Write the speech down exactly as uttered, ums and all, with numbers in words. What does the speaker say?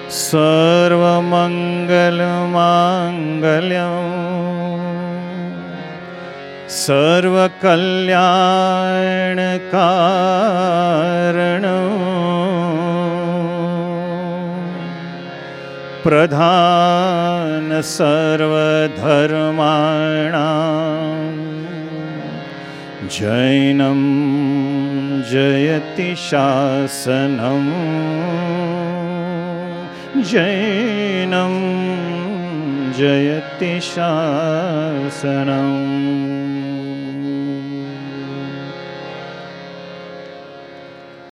सर्वमङ्गलमाङ्गल्यं सर्वकल्याणकारणं प्रधान सर्वधर्माणां जैनं जयति शासनं जैनं जयति शासनम्।